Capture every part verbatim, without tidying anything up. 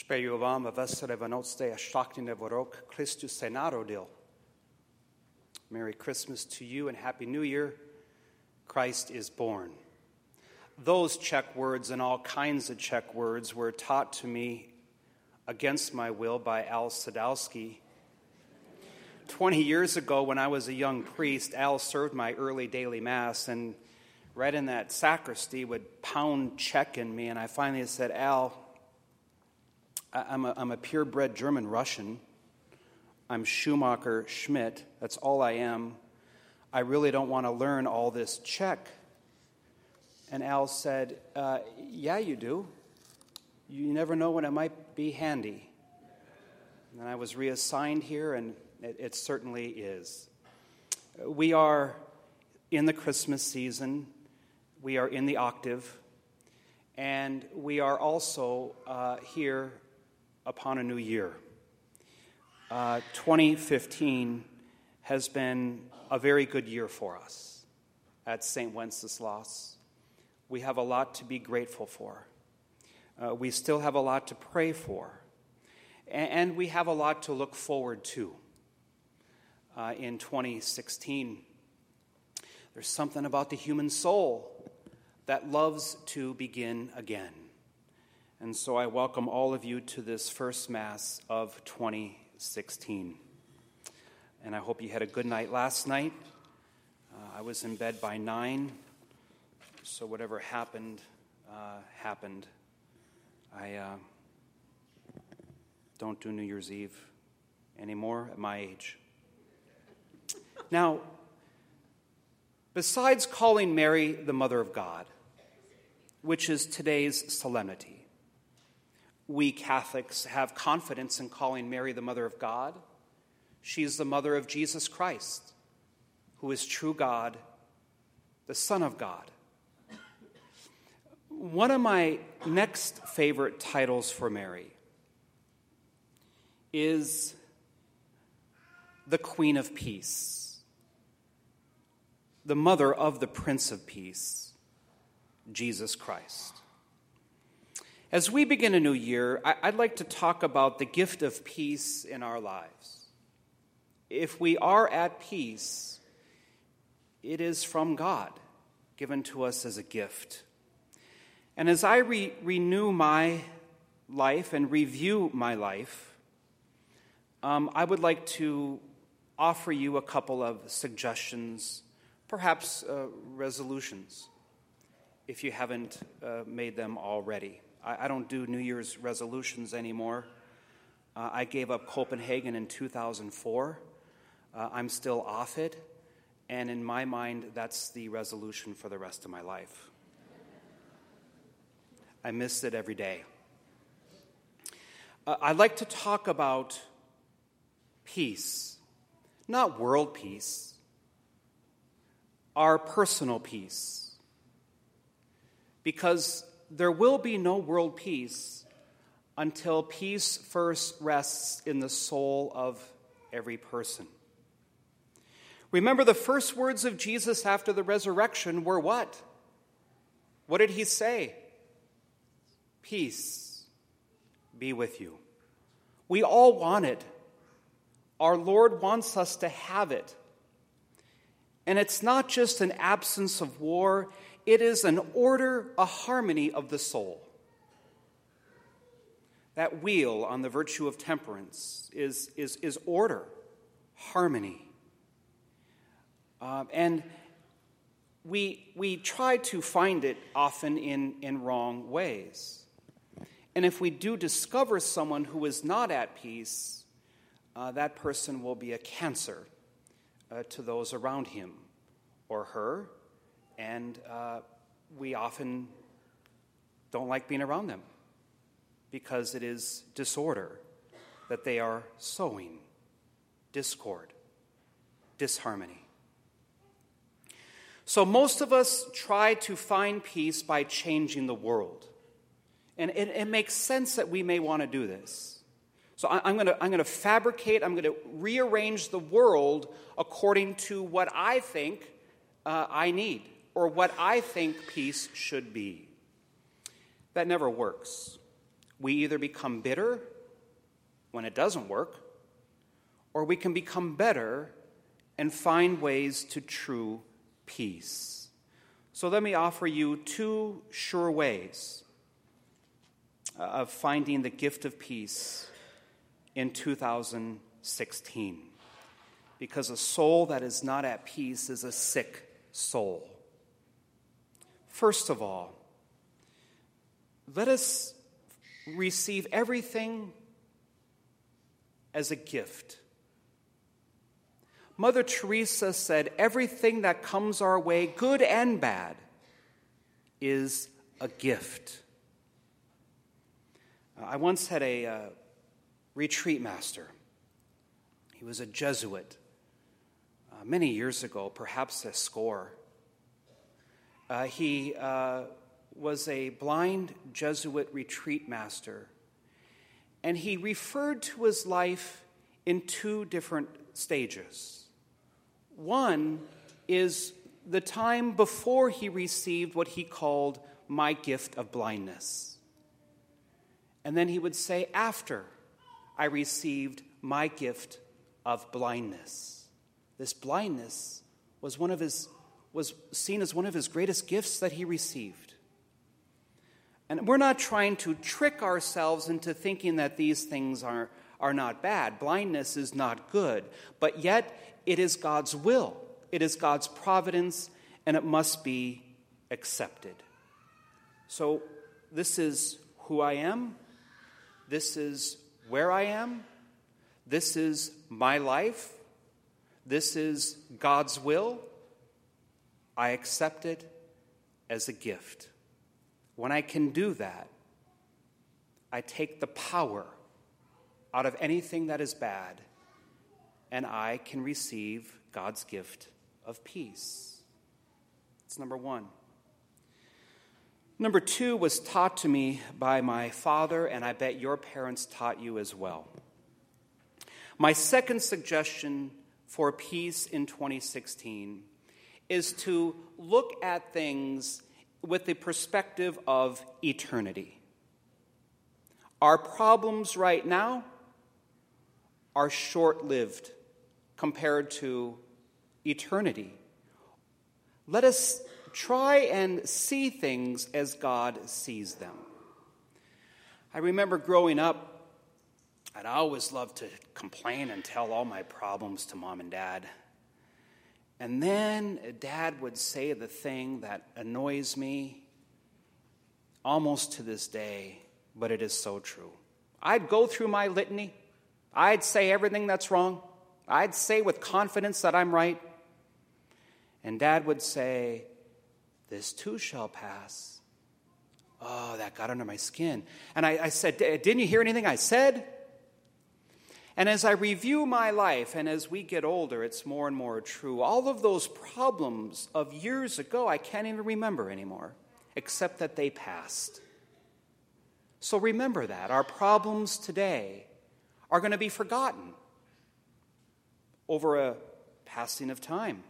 Spero vám veselé Vánoce a šťastný rok Kristus se narodil. Merry Christmas to you and Happy New Year. Christ is born. Those Czech words and all kinds of Czech words were taught to me against my will by Al Sadowski. Twenty years ago, when I was a young priest, Al served my early daily mass, and right in that sacristy would pound Czech in me, and I finally said, Al, I'm a, I'm a purebred German Russian. I'm Schumacher Schmidt. That's all I am. I really don't want to learn all this Czech. And Al said, uh, yeah, you do. You never know when it might be handy. And I was reassigned here, and it, it certainly is. We are in the Christmas season. We are in the octave. And we are also uh, here upon a new year. Uh, twenty fifteen has been a very good year for us at Saint Wenceslas. We have a lot to be grateful for. Uh, we still have a lot to pray for. And, and we have a lot to look forward to uh, in twenty sixteen. There's something about the human soul that loves to begin again. And so I welcome all of you to this first Mass of twenty sixteen. And I hope you had a good night last night. Uh, I was in bed by nine, so whatever happened, uh, happened. I uh, don't do New Year's Eve anymore at my age. Now, besides calling Mary the Mother of God, which is today's solemnity, we Catholics have confidence in calling Mary the Mother of God. She's the mother of Jesus Christ, who is true God, the Son of God. One of my next favorite titles for Mary is the Queen of Peace, the mother of the Prince of Peace, Jesus Christ. As we begin a new year, I'd like to talk about the gift of peace in our lives. If we are at peace, it is from God, given to us as a gift. And as I re- renew my life and review my life, um, I would like to offer you a couple of suggestions, perhaps uh, resolutions, if you haven't uh, made them already. I don't do New Year's resolutions anymore. Uh, I gave up Copenhagen in two thousand four. Uh, I'm still off it. And in my mind, that's the resolution for the rest of my life. I miss it every day. Uh, I'd like to talk about peace. Not world peace. Our personal peace. Because there will be no world peace until peace first rests in the soul of every person. Remember, the first words of Jesus after the resurrection were what? What did he say? Peace be with you. We all want it. Our Lord wants us to have it. And it's not just an absence of war. It is an order, a harmony of the soul. That wheel on the virtue of temperance is, is, is order, harmony. Um, and we, we try to find it often in, in wrong ways. And if we do discover someone who is not at peace, uh, that person will be a cancer uh, to those around him or her. And uh, we often don't like being around them because it is disorder that they are sowing, discord, disharmony. So most of us try to find peace by changing the world. And it, it makes sense that we may want to do this. So I, I'm going to I'm going to fabricate, I'm going to rearrange the world according to what I think uh, I need, or what I think peace should be. That never works. We either become bitter when it doesn't work, or we can become better and find ways to true peace. So let me offer you two sure ways of finding the gift of peace in two thousand sixteen. Because a soul that is not at peace is a sick soul. First of all, let us receive everything as a gift. Mother Teresa said, everything that comes our way, good and bad, is a gift. I once had a uh, retreat master. He was a Jesuit uh, many years ago, perhaps a score. Uh, he uh, was a blind Jesuit retreat master, and he referred to his life in two different stages. One is the time before he received what he called my gift of blindness. And then he would say, after I received my gift of blindness. This blindness was one of his was seen as one of his greatest gifts that he received. And we're not trying to trick ourselves into thinking that these things are, are not bad. Blindness is not good, but yet it is God's will. It is God's providence, and it must be accepted. So this is who I am. This is where I am. This is my life. This is God's will. I accept it as a gift. When I can do that, I take the power out of anything that is bad, and I can receive God's gift of peace. That's number one. Number two was taught to me by my father, and I bet your parents taught you as well. My second suggestion for peace in twenty sixteen is to look at things with the perspective of eternity. Our problems right now are short-lived compared to eternity. Let us try and see things as God sees them. I remember growing up, I'd always loved to complain and tell all my problems to Mom and Dad. And then Dad would say the thing that annoys me almost to this day, but it is so true. I'd go through my litany. I'd say everything that's wrong. I'd say with confidence that I'm right. And Dad would say, this too shall pass. Oh, that got under my skin. And I, I said, didn't you hear anything I said? And as I review my life, and as we get older, it's more and more true. All of those problems of years ago, I can't even remember anymore, except that they passed. So remember that. Our problems today are going to be forgotten over a passing of time.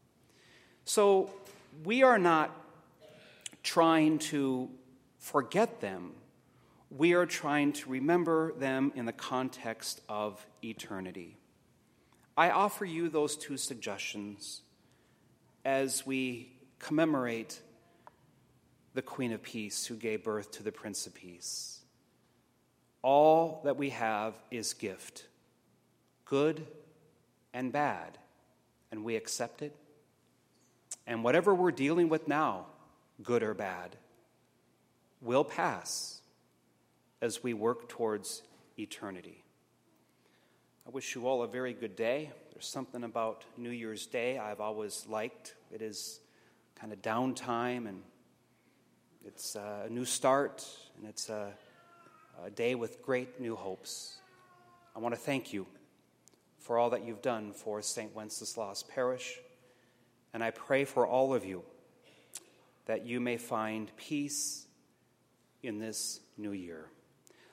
So we are not trying to forget them. We are trying to remember them in the context of eternity. I offer you those two suggestions as we commemorate the Queen of Peace who gave birth to the Prince of Peace. All that we have is gift, good and bad, and we accept it. And whatever we're dealing with now, good or bad, will pass as we work towards eternity. I wish you all a very good day. There's something about New Year's Day I've always liked. It is kind of downtime, and it's a new start, and it's a, a day with great new hopes. I want to thank you for all that you've done for Saint Wenceslas Parish, and I pray for all of you that you may find peace in this new year.